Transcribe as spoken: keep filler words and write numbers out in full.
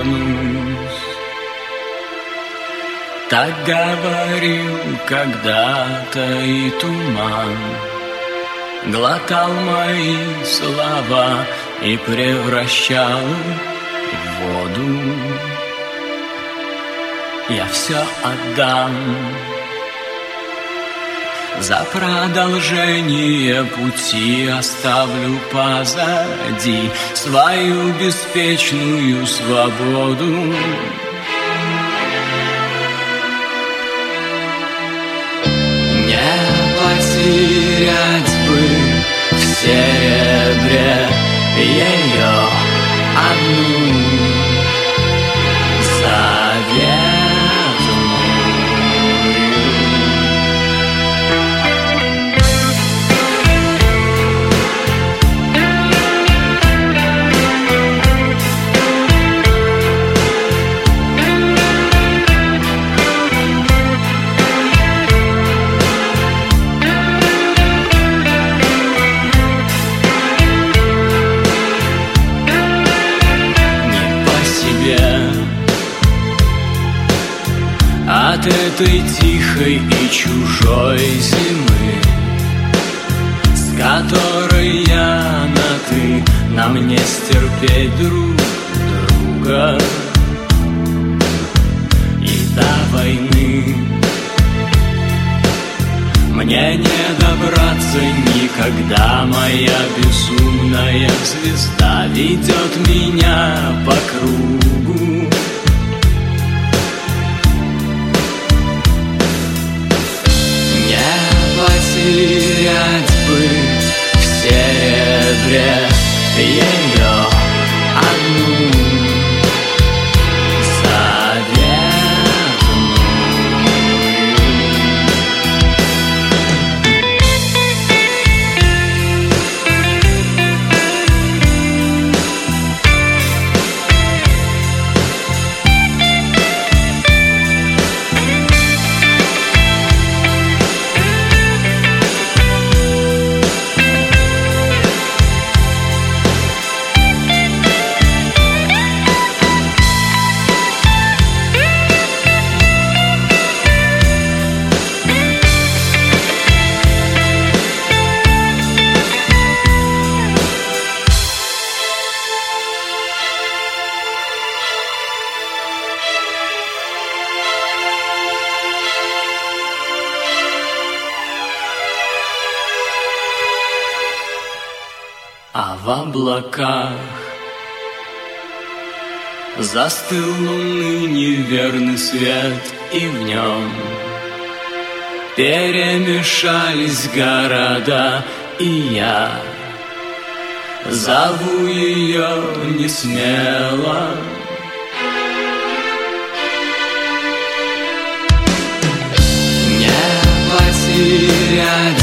вернусь. Так говорил когда-то и туман, глотал мои слова и превращал в воду. Я все отдам за продолжение пути, оставлю позади свою беспечную свободу. Не потерять бы в серебре ее одну заветную. От этой тихой и чужой зимы, с которой я на ты, нам не стерпеть друг друга. И до войны мне не добраться никогда, моя безумная звезда ведет меня по кругу. Потерять бы в серебре ее одну А в облаках застыл луны неверный свет, и в нем перемешались города, и я зову ее не смело. Не потерять